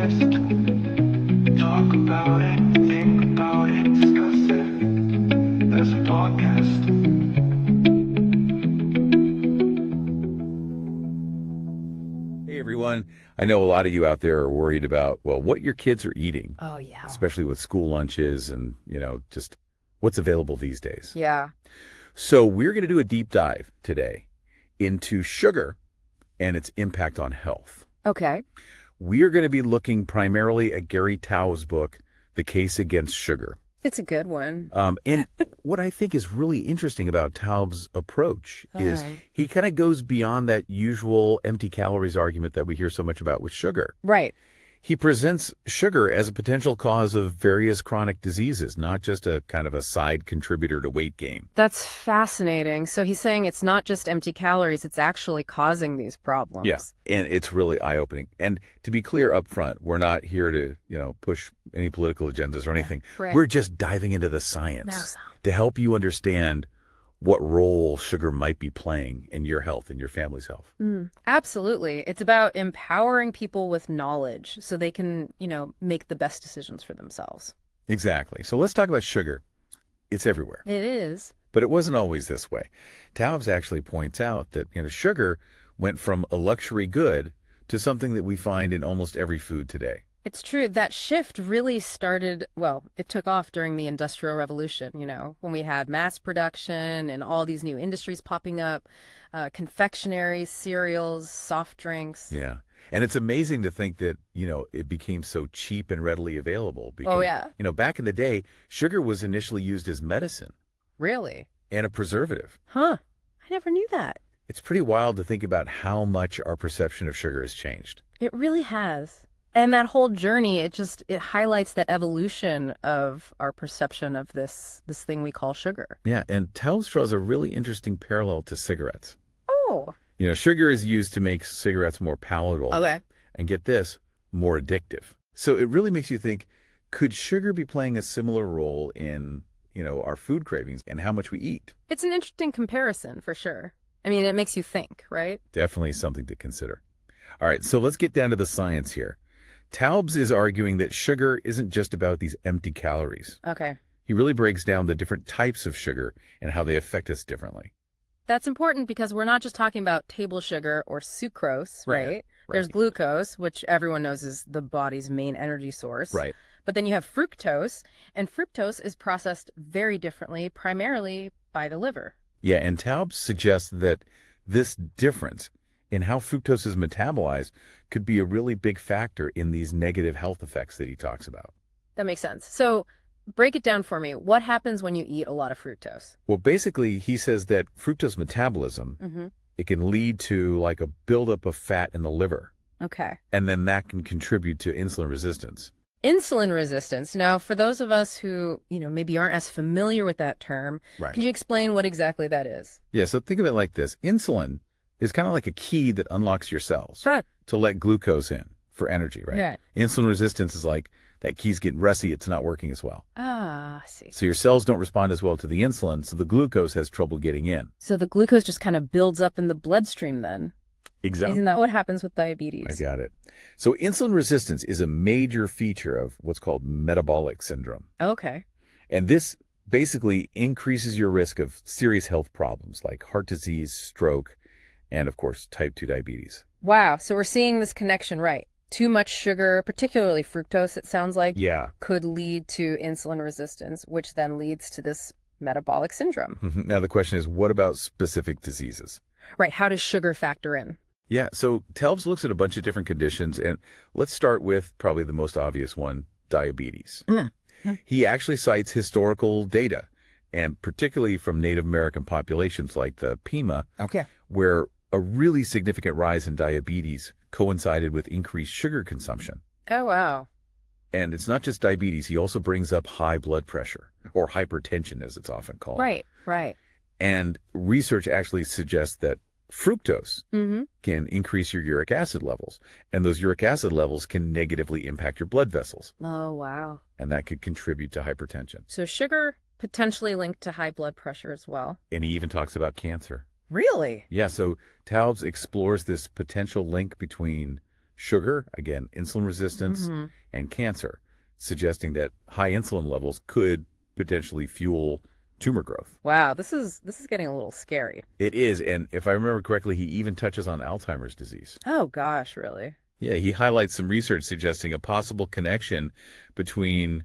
best. Talk about it, think about it, discuss it. There's a podcast. Hey everyone, I know a lot of you out there are worried about, well, what your kids are eating, Oh, yeah. especially with school lunches and, just what's available these days. Yeah. So we're going to do a deep dive today into sugar and its impact on health. Okay. We are going to be looking primarily at Gary Taubes' book, The Case Against Sugar. It's a good one. And what I think is really interesting about Taubes' approach is Alright. he kind of goes beyond that usual empty calories argument that we hear so much about with sugar. Right. He presents sugar as a potential cause of various chronic diseases, not just a kind of a side contributor to weight gain. That's fascinating. So he's saying it's not just empty calories, it's actually causing these problems. Yeah, and it's really eye-opening. And to be clear up front, we're not here to, push any political agendas or anything. Right. We're just diving into the science to help you understand what role sugar might be playing in your health and your family's health. Absolutely. It's about empowering people with knowledge so they can, make the best decisions for themselves. Exactly. So let's talk about sugar. It's everywhere. It is. But it wasn't always this way. Taubes actually points out that sugar went from a luxury good to something that we find in almost every food today. It's true. That shift really started, well, it took off during the Industrial Revolution, when we had mass production and all these new industries popping up, confectionery, cereals, soft drinks. Yeah. And it's amazing to think that, it became so cheap and readily available. Because, Oh, yeah. Back in the day, sugar was initially used as medicine Really? and a preservative. Huh. I never knew that. It's pretty wild to think about how much our perception of sugar has changed. It really has. And that whole journey, it highlights that evolution of our perception of this thing we call sugar. Yeah. And Taubes draws a really interesting parallel to cigarettes. Oh, Sugar is used to make cigarettes more palatable. okay. And get this, more addictive. So it really makes you think, could sugar be playing a similar role in, our food cravings and how much we eat? It's an interesting comparison for sure. I mean, it makes you think, right? Definitely something to consider. All right, so let's get down to the science here. Taubes is arguing that sugar isn't just about these empty calories. Okay. He really breaks down the different types of sugar and how they affect us differently. That's important because we're not just talking about table sugar or sucrose, right? There's Right. glucose, which everyone knows is the body's main energy source. Right. But then you have fructose, and fructose is processed very differently, primarily by the liver. Yeah, and Taubes suggests that this difference in how fructose is metabolized could be a really big factor in these negative health effects that he talks about. That makes sense. So break it down for me. What happens when you eat a lot of fructose? Well, basically, he says that fructose metabolism, Mm-hmm. it can lead to like a buildup of fat in the liver, Okay. and then that can contribute to insulin resistance. Insulin resistance. Now, for those of us who, maybe aren't as familiar with that term, Right. can you explain what exactly that is? Yeah, so think of it like this. Insulin is kind of like a key that unlocks your cells Sure. to let glucose in for energy, right? Yeah. Insulin resistance is like that key's getting rusty, it's not working as well. Ah, I see. So your cells don't respond as well to the insulin, so the glucose has trouble getting in. So the glucose just kind of builds up in the bloodstream then. Exactly. Isn't that what happens with I diabetes? got it. So insulin resistance is a major feature of what's called metabolic syndrome. Okay. And this basically increases your risk of serious health problems like heart disease, stroke, and of course, type 2 diabetes. Wow. So we're seeing this connection, right? Too much sugar, particularly fructose, it sounds like, Yeah. could lead to insulin resistance, which then leads to this metabolic syndrome. Now the question is, what about specific diseases? Right. How does sugar factor in? Yeah, so Taubes looks at a bunch of different conditions, and let's start with probably the most obvious one, diabetes. Mm. He actually cites historical data, and particularly from Native American populations like the Pima, Okay. where a really significant rise in diabetes coincided with increased sugar consumption. Oh, wow. And it's not just diabetes, he also brings up high blood pressure, or hypertension as it's often called. Right. Right. And research actually suggests that fructose Mm-hmm. can increase your uric acid levels, and those uric acid levels can negatively impact your blood vessels, Oh, wow. and that could contribute to hypertension. So sugar potentially linked to high blood pressure as well. And he even talks about cancer. Really? Yeah, so Taubes explores this potential link between sugar, again, insulin resistance, Hmm. and cancer, suggesting that high insulin levels could potentially fuel tumor growth. Wow, this is getting a little scary. It is, and if I remember correctly, he even touches on Alzheimer's disease. Oh gosh, really? Yeah, he highlights some research suggesting a possible connection between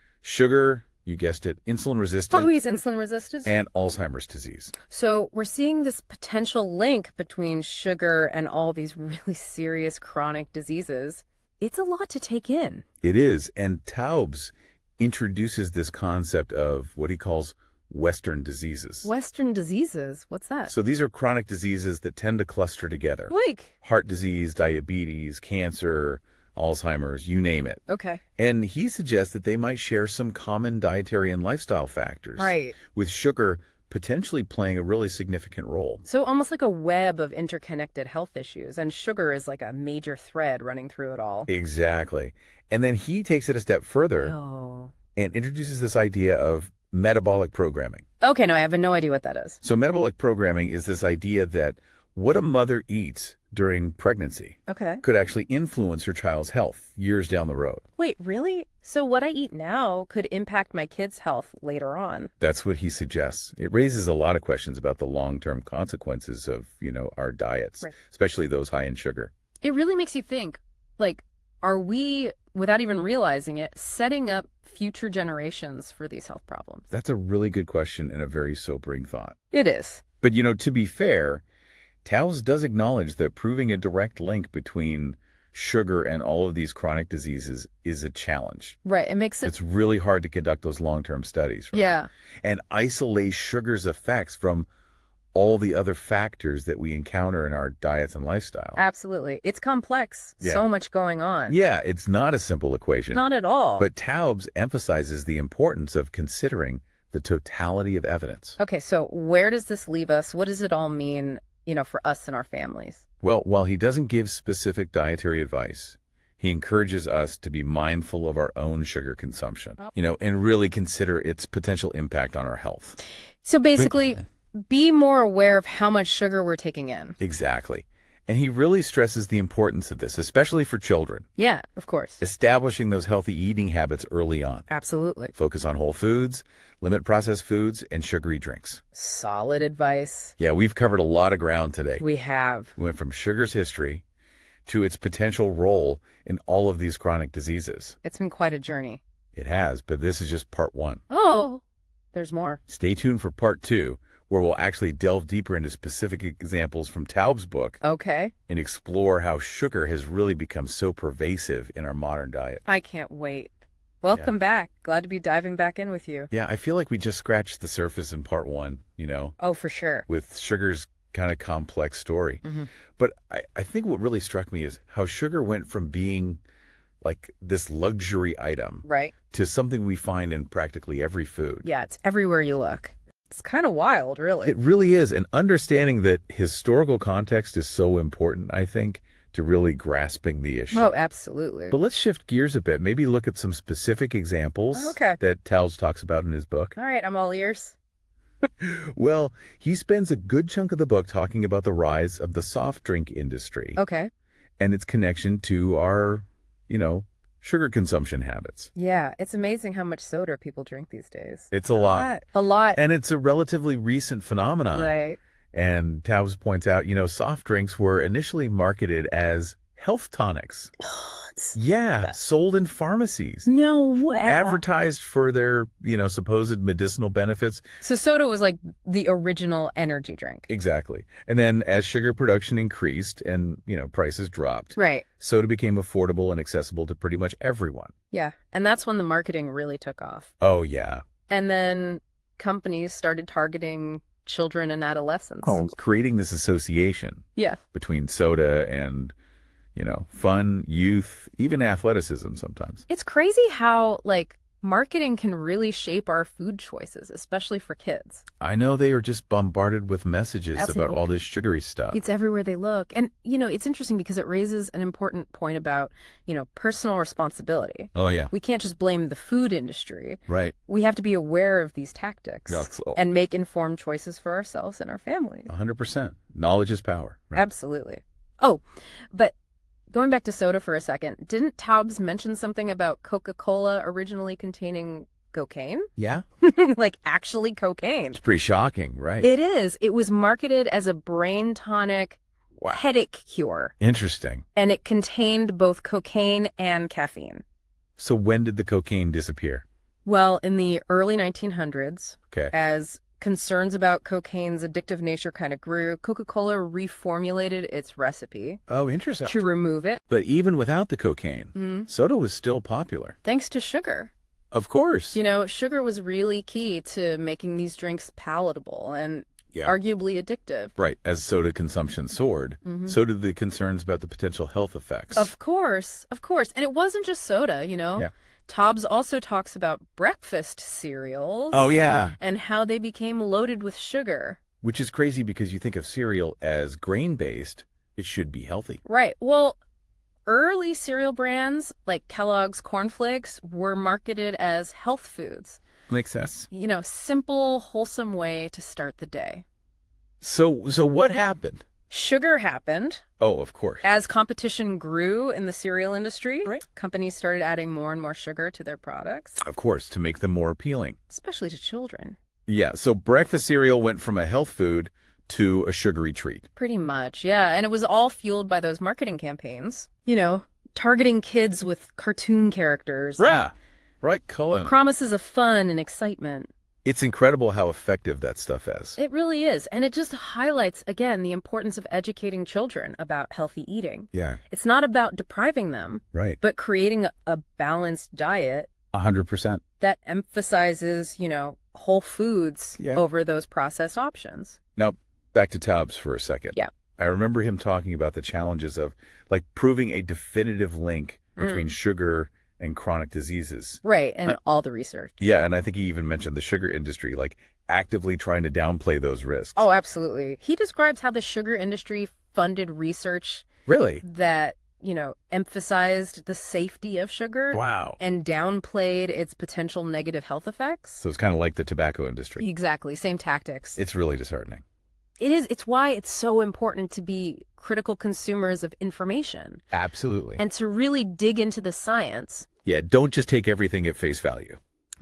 sugar, you guessed it, insulin Oh, resistant, he's insulin resistant? and Alzheimer's disease. So we're seeing this potential link between sugar and all these really serious chronic diseases. It's a lot to take in. It is, and Taubes introduces this concept of what he calls Western diseases. Western diseases, what's that? So these are chronic diseases that tend to cluster together. Like, Heart disease, diabetes, cancer, Alzheimer's, you name it. okay. And he suggests that they might share some common dietary and lifestyle factors, Right. with sugar potentially playing a really significant role. So almost like a web of interconnected health issues, and sugar is like a major thread running through it all. Exactly. And then he takes it a step further Oh. and introduces this idea of metabolic programming. Okay, no, I have no idea what that is. So metabolic programming is this idea that what a mother eats during pregnancy Okay. could actually influence her child's health years down the road. Wait, really? So what I eat now could impact my kid's health later on. That's what he suggests. It raises a lot of questions about the long-term consequences of, our diets, Right. especially those high in sugar. It really makes you think, like, are we, without even realizing it, setting up future generations for these health problems? That's a really good question and a very sobering thought. It is. But, to be fair, Taos does acknowledge that proving a direct link between sugar and all of these chronic diseases is a challenge. Right. It makes it. It's really hard to conduct those long-term studies, right? Yeah. And isolate sugar's effects from all the other factors that we encounter in our diets and lifestyle. Absolutely. It's complex. Yeah. So much going on. Yeah, it's not a simple equation. Not at all. But Taubes emphasizes the importance of considering the totality of evidence. Okay, so where does this leave us? What does it all mean, for us and our families? Well, while he doesn't give specific dietary advice, he encourages us to be mindful of our own sugar consumption, and really consider its potential impact on our health. So basically, be more aware of how much sugar we're taking in. Exactly. And he really stresses the importance of this, especially for children, Yeah, of course. establishing those healthy eating habits early on. Absolutely. Focus on whole foods, limit processed foods, and sugary drinks. Solid advice. Yeah, we've covered a lot of ground today. We have. We went from sugar's history to its potential role in all of these chronic diseases. It's been quite a journey. It has, but this is just part one. Oh, there's more. Stay tuned for part two, where we'll actually delve deeper into specific examples from Taub's book Okay. and explore how sugar has really become so pervasive in our modern diet. I can't wait. Welcome back. Glad to be diving back in with you. Yeah, I feel like we just scratched the surface in part one, Oh, for sure. with sugar's kind of complex story. Mhm. But I think what really struck me is how sugar went from being like this luxury item Right. to something we find in practically every food. Yeah, it's everywhere you look. It's kind of wild, really. It really is. And understanding that historical context is so important, I think, to really grasping the issue. Oh, absolutely. But let's shift gears a bit. Maybe look at some specific examples Okay. that Taos talks about in his book. All right, I'm all ears. Well, he spends a good chunk of the book talking about the rise of the soft drink industry Okay. and its connection to our, sugar consumption habits. Yeah, it's amazing how much soda people drink these days. It's a lot. A lot. And it's a relatively recent phenomenon. Right. And Taos points out, soft drinks were initially marketed as health tonics. Yeah, sold in pharmacies, No way. advertised for their, supposed medicinal benefits. So soda was like the original energy drink. Exactly. And then as sugar production increased and, prices dropped, Right. soda became affordable and accessible to pretty much everyone. Yeah. And that's when the marketing really took off. Oh, yeah. And then companies started targeting children and adolescents. Creating this association Yeah. between soda and, fun, youth, even athleticism sometimes. It's crazy how marketing can really shape our food choices, especially for kids. I know they are just bombarded with messages about Absolutely. all this sugary stuff. It's everywhere they look. And, it's interesting because it raises an important point about, personal responsibility. Oh, yeah. We can't just blame the food industry. Right. We have to be aware of these tactics That's all. and make informed choices for ourselves and our families. 100%. Knowledge is power. Right? Absolutely. Oh, but Going back to soda for a second, didn't Taubes mention something about Coca-Cola originally containing cocaine? Yeah. Like actually cocaine. It's pretty shocking, right? It is. It was marketed as a brain tonic Wow. headache cure, Interesting. and it contained both cocaine and caffeine. So when did the cocaine disappear? Well, in the early 1900s, Okay. as concerns about cocaine's addictive nature kind of grew, Coca-Cola reformulated its recipe Oh, interesting. to remove it. But even without the cocaine, Mhm. soda was still popular. Thanks to sugar. Of course. You know, sugar was really key to making these drinks palatable and Yeah. arguably addictive. Right. As soda consumption soared, Mhm. so did the concerns about the potential health effects. Of course, of course. And it wasn't just soda, you know? Yeah. Taubes also talks about breakfast cereals. Oh, yeah. And how they became loaded with sugar. Which is crazy because you think of cereal as grain-based, it should be healthy. Right. Well, early cereal brands like Kellogg's Corn Flakes were marketed as health foods. Makes sense. You know, simple, wholesome way to start the day. So what happened? Sugar happened. Oh, of course. As competition grew in the cereal industry, Right. companies started adding more and more sugar to their products, Of course, to make them more appealing. especially to children. Yeah, so breakfast cereal went from a health food to a sugary treat. Pretty much, yeah. And it was all fueled by those marketing campaigns, you know, targeting kids with cartoon characters, Yeah. Right, Cullen. promises of fun and excitement. It's incredible how effective that stuff is. It really is. And it just highlights, again, the importance of educating children about healthy eating. Yeah, It's not about depriving them, right. but creating a balanced diet 100%. that emphasizes, you know, whole foods Yeah. over those processed options. Now, back to Taubes for a second. Yeah. I remember him talking about the challenges of like proving a definitive link between sugar and chronic diseases. Right. And all the research. Yeah, and I think he even mentioned the sugar industry, like actively trying to downplay those risks. Oh, absolutely. He describes how the sugar industry funded research really? that, you know, emphasized the safety of sugar Wow. and downplayed its potential negative health effects. So it's kind of like the tobacco industry. Exactly. Same tactics. It's really disheartening. It is. It's why it's so important to be critical consumers of information Absolutely. and to really dig into the science. Yeah, don't just take everything at face value.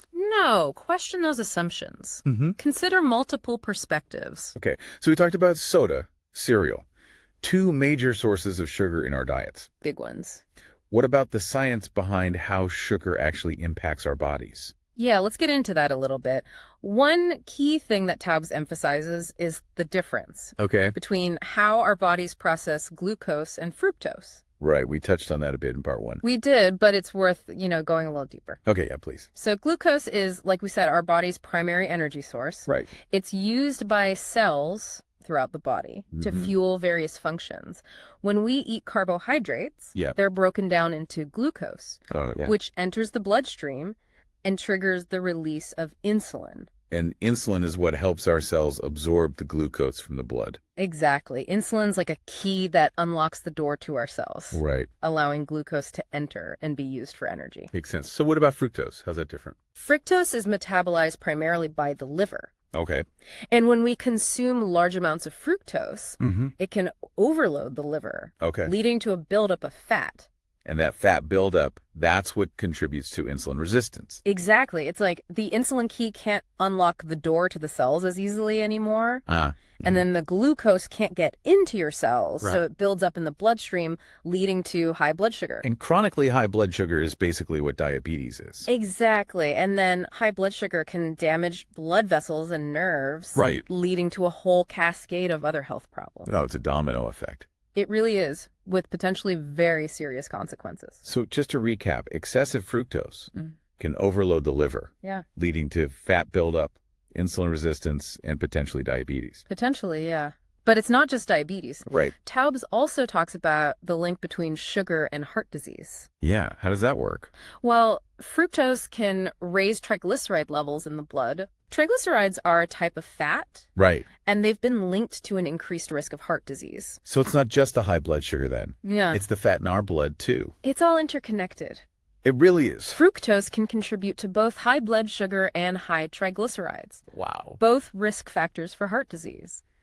No, question those assumptions. Mm-hmm. Consider multiple perspectives. Okay, so we talked about soda, cereal, two major sources of sugar in our diets. Big ones. What about the science behind how sugar actually impacts our bodies? Yeah, let's get into that a little bit. One key thing that Taubes emphasizes is the difference Okay. between how our bodies process glucose and fructose. Right, we touched on that a bit in part one. We did, but it's worth, you know, going a little deeper. Okay, yeah, please. So glucose is, like we said, our body's primary energy source. Right. It's used by cells throughout the body to Mhm. fuel various functions. When we eat carbohydrates, Yeah. they're broken down into glucose, Oh, yeah. which enters the bloodstream and triggers the release of insulin. And insulin is what helps our cells absorb the glucose from the blood. Exactly. Insulin's like a key that unlocks the door to our cells, Right. allowing glucose to enter and be used for energy. Makes sense. So what about fructose? How's that different? Fructose is metabolized primarily by the liver. Okay. And when we consume large amounts of fructose, Mm-hmm. it can overload the liver, Okay. leading to a buildup of fat. And that fat buildup, that's what contributes to insulin resistance. Exactly. It's like the insulin key can't unlock the door to the cells as easily anymore. Ah. And then the glucose can't get into your cells. Right. So it builds up in the bloodstream, leading to high blood sugar. And chronically high blood sugar is basically what diabetes is. Exactly. And then high blood sugar can damage blood vessels and nerves, Right. leading to a whole cascade of other health problems. No, it's a domino effect. It really is, with potentially very serious consequences. So just to recap, excessive fructose Mm. can overload the liver, Yeah. leading to fat buildup, insulin resistance, and potentially diabetes. Potentially, yeah. But it's not just diabetes. Right. Taubes also talks about the link between sugar and heart disease. Yeah. How does that work? Well, fructose can raise triglyceride levels in the blood. Triglycerides are a type of fat, Right. and they've been linked to an increased risk of heart disease. So it's not just the high blood sugar then. Yeah. It's the fat in our blood too. It's all interconnected. It really is. Fructose can contribute to both high blood sugar and high triglycerides, Wow. both risk factors for heart disease.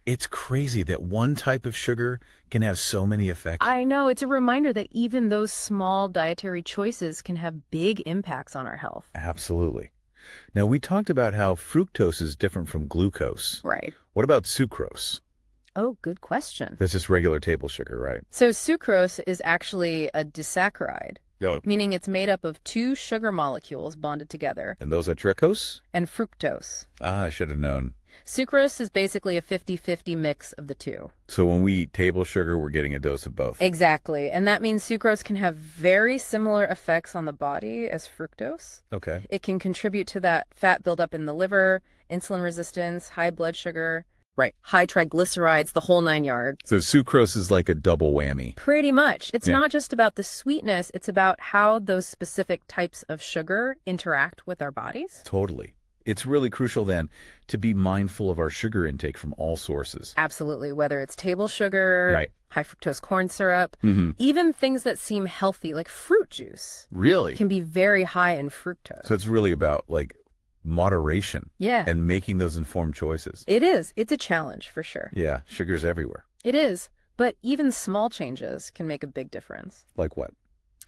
It's crazy that one type of sugar can have so many effects. I know, it's a reminder that even those small dietary choices can have big impacts on our health. Absolutely. Now, we talked about how fructose is different from glucose. Right. What about sucrose? Oh, good question. That's just regular table sugar, right? So sucrose is actually a disaccharide, No. meaning it's made up of two sugar molecules bonded together, And those are trichose? and fructose. Ah, I should have known. Sucrose is basically a 50-50 mix of the two. So when we eat table sugar, we're getting a dose of both. Exactly. And that means sucrose can have very similar effects on the body as fructose. Okay. It can contribute to that fat buildup in the liver, insulin resistance, high blood sugar, right, high triglycerides, the whole 9 yards. So sucrose is like a double whammy. Pretty much. It's Yeah. not just about the sweetness, it's about how those specific types of sugar interact with our bodies. Totally. It's really crucial then to be mindful of our sugar intake from all sources. Absolutely. Whether it's table sugar, Right. high fructose corn syrup, Mm-hmm. even things that seem healthy, like fruit juice, Really? can be very high in fructose. So it's really about like moderation Yeah, and making those informed choices. it is. It's a challenge for sure. Yeah, sugar's everywhere. It is. But even small changes can make a big difference. Like what?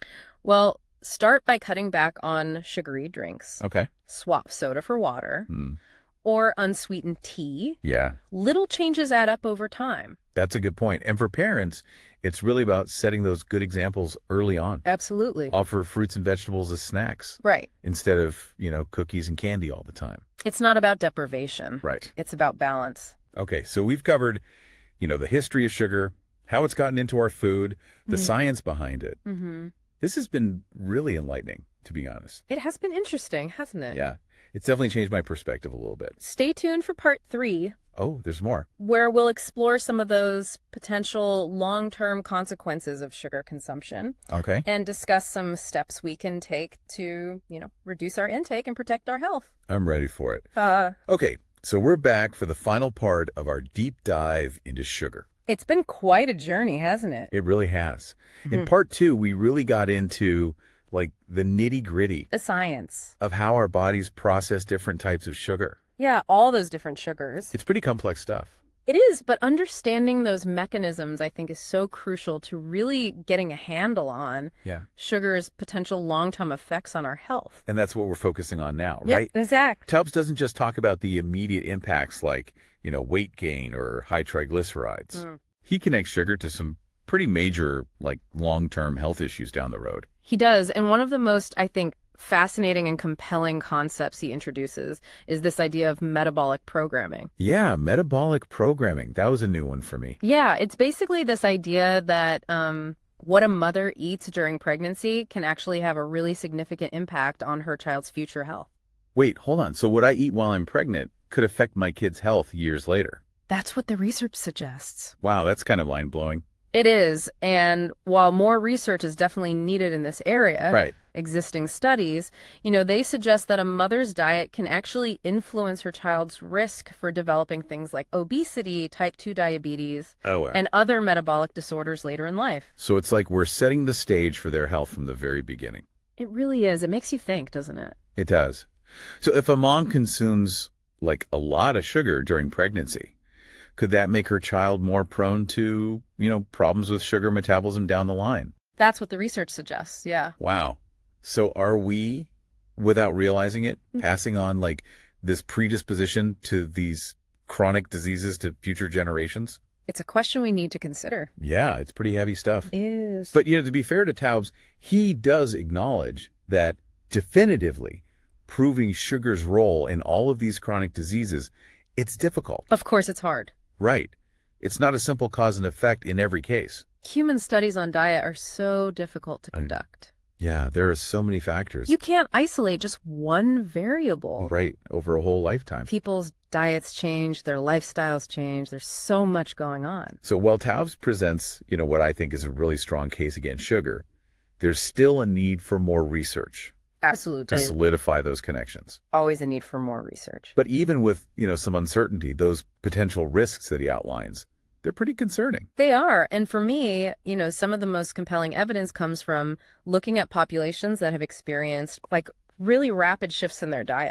Well, start by cutting back on sugary drinks. Okay. Swap soda for water Mm. or unsweetened tea. Yeah, Little changes add up over time. that's a good point. And for parents, it's really about setting those good examples early on. Absolutely. Offer fruits and vegetables as snacks Right. instead of, cookies and candy all the time. It's not about deprivation. Right. It's about balance. Okay, so we've covered, the history of sugar, how it's gotten into our food, the Mhm. science behind it. Mm-hmm. This has been really enlightening, to be honest. It has been interesting, hasn't it? Yeah, it's definitely changed my perspective a little bit. Stay tuned for part 3, Oh, there's more. where we'll explore some of those potential long-term consequences of sugar consumption Okay. and discuss some steps we can take to, reduce our intake and protect our health. I'm ready for it. Uh, Okay, so we're back for the final part of our deep dive into sugar. It's been quite a journey, hasn't it? It really has. In Mhm. part 2, we really got into like the nitty-gritty The science. of how our bodies process different types of sugar. Yeah, all those different sugars. It's pretty complex stuff. It is, but understanding those mechanisms, I think, is so crucial to really getting a handle on Yeah. sugar's potential long-term effects on our health. And that's what we're focusing on now, Yep, right? exactly. Tubbs doesn't just talk about the immediate impacts like, weight gain or high triglycerides. Mm. He connects sugar to some pretty major, like long-term health issues down the road. He does, and one of the most, I think, fascinating and compelling concepts he introduces is this idea of metabolic programming. Yeah, metabolic programming. That was a new one for me. Yeah, it's basically this idea that what a mother eats during pregnancy can actually have a really significant impact on her child's future health. Wait, hold on. So what I eat while I'm pregnant could affect my kid's health years later. That's what the research suggests. Wow, that's kind of mind-blowing. It is, and while more research is definitely needed in this area, Right. existing studies, they suggest that a mother's diet can actually influence her child's risk for developing things like obesity, type 2 diabetes, Oh, wow. and other metabolic disorders later in life. So it's like we're setting the stage for their health from the very beginning. It really is. It makes you think, doesn't it? It does. So if a mom consumes like a lot of sugar during pregnancy, could that make her child more prone to, problems with sugar metabolism down the line? That's what the research suggests. Yeah. Wow. So are we, without realizing it, passing on like this predisposition to these chronic diseases to future generations? It's a question we need to consider. Yeah, it's pretty heavy stuff. Is. But, to be fair to Taubes, he does acknowledge that definitively proving sugar's role in all of these chronic diseases, it's difficult. Of course, it's hard. Right. It's not a simple cause and effect in every case. Human studies on diet are so difficult to conduct. Yeah, there are so many factors. You can't isolate just one variable. Right, over a whole lifetime. People's diets change, their lifestyles change. There's so much going on. So while Taubes presents, what I think is a really strong case against sugar, there's still a need for more research to Absolutely. solidify those connections. Always a need for more research. But even with, some uncertainty, those potential risks that he outlines, they're pretty concerning. They are. And for me, some of the most compelling evidence comes from looking at populations that have experienced like really rapid shifts in their diets.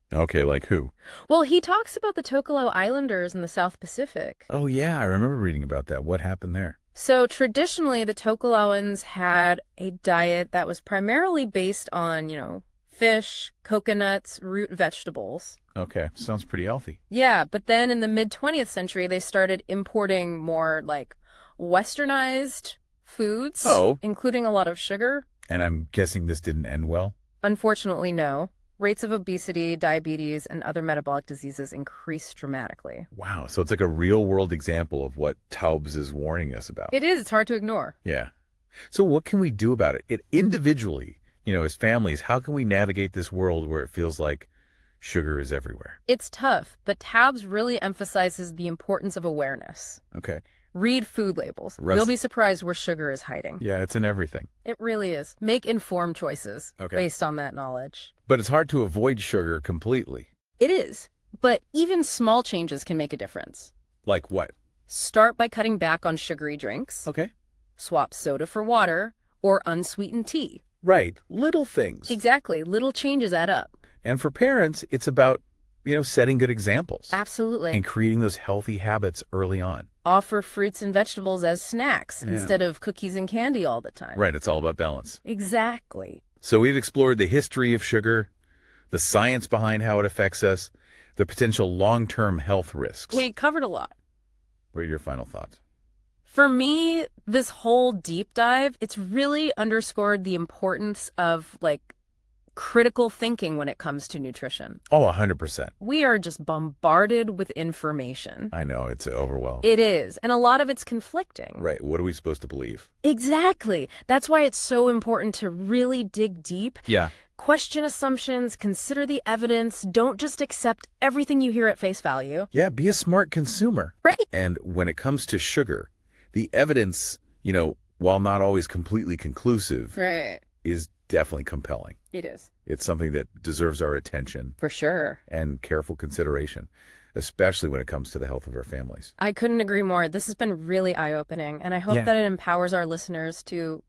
Okay, like who? Well, he talks about the Tokelau Islanders in the South Pacific. Oh, yeah, I remember reading about that. What happened there? So traditionally, the Tokelauans had a diet that was primarily based on, fish, coconuts, root vegetables. Okay, sounds pretty healthy. Yeah, but then in the mid 20th century, they started importing more like westernized foods, Oh. including a lot of sugar. And I'm guessing this didn't end well? Unfortunately, no. Rates of obesity, diabetes, and other metabolic diseases increased dramatically. Wow, so it's like a real-world example of what Taubes is warning us about. It is, it's hard to ignore. Yeah. So what can we do about it? Individually, as families, how can we navigate this world where it feels like sugar is everywhere? It's tough, but Taubes really emphasizes the importance of awareness. Okay. Read food labels. You'll be surprised where sugar is hiding. Yeah, it's in everything. It really is. Make informed choices based on that knowledge. But it's hard to avoid sugar completely. It is, but even small changes can make a difference. Like what? Start by cutting back on sugary drinks. Okay. Swap soda for water or unsweetened tea. Right. Little things. Exactly. Little changes add up. And for parents, it's about, setting good examples. Absolutely. And creating those healthy habits early on. Offer fruits and vegetables as snacks instead of cookies and candy all the time. Right. It's all about balance. Exactly. So we've explored the history of sugar, the science behind how it affects us, the potential long-term health risks. We covered a lot. What are your final thoughts? For me, this whole deep dive, it's really underscored the importance of critical thinking when it comes to nutrition. Oh, 100%. We are just bombarded with information. I know, it's overwhelming. It is. And a lot of it's conflicting. Right. What are we supposed to believe? Exactly. That's why it's so important to really dig deep. Yeah. Question assumptions, consider the evidence. Don't just accept everything you hear at face value. Yeah, be a smart consumer. Right. And when it comes to sugar, the evidence, while not always completely conclusive, Right. is definitely compelling. It is. It's something that deserves our attention For sure. and careful consideration, especially when it comes to the health of our families. I couldn't agree more. This has been really eye-opening, and I hope Yeah. that it empowers our listeners to,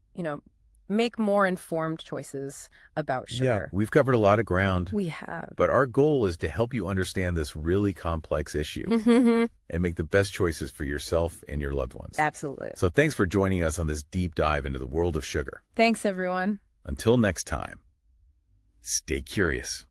make more informed choices about sugar. We've covered a lot of ground, We have. but our goal is to help you understand this really complex issue and make the best choices for yourself and your loved ones. Absolutely. So thanks for joining us on this deep dive into the world of sugar. Thanks, everyone. Until next time, stay curious.